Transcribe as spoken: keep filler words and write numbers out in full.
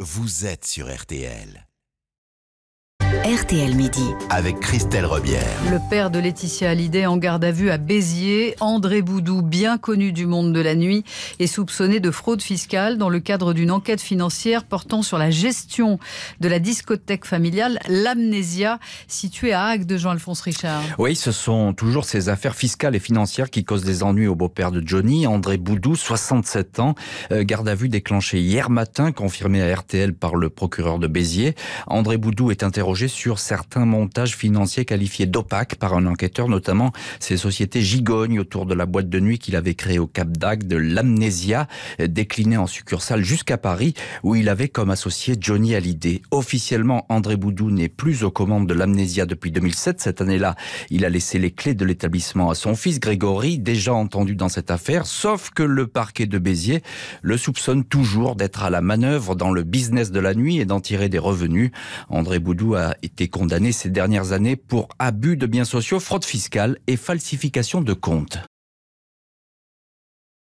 vous êtes sur R T L. R T L Midi. Avec Christelle Rebière. Le père de Laetitia Hallyday en garde à vue à Béziers, André Boudou, bien connu du monde de la nuit, est soupçonné de fraude fiscale dans le cadre d'une enquête financière portant sur la gestion de la discothèque familiale L'Amnésia, située à Agde, Jean-Alphonse Richard. Oui, ce sont toujours ces affaires fiscales et financières qui causent des ennuis au beau-père de Johnny, André Boudou, soixante-sept ans, euh, garde à vue déclenchée hier matin, confirmé à R T L par le procureur de Béziers. André Boudou est interrogé sur certains montages financiers qualifiés d'opaques par un enquêteur, notamment ces sociétés gigognes autour de la boîte de nuit qu'il avait créée au Cap d'Agde, de l'Amnésia, déclinée en succursale jusqu'à Paris, où il avait comme associé Johnny Hallyday. Officiellement, André Boudou n'est plus aux commandes de l'Amnésia depuis deux mille sept. Cette année-là, il a laissé les clés de l'établissement à son fils Grégory, déjà entendu dans cette affaire, sauf que le parquet de Béziers le soupçonne toujours d'être à la manœuvre dans le business de la nuit et d'en tirer des revenus. André Boudou a été condamné ces dernières années pour abus de biens sociaux, fraude fiscale et falsification de comptes.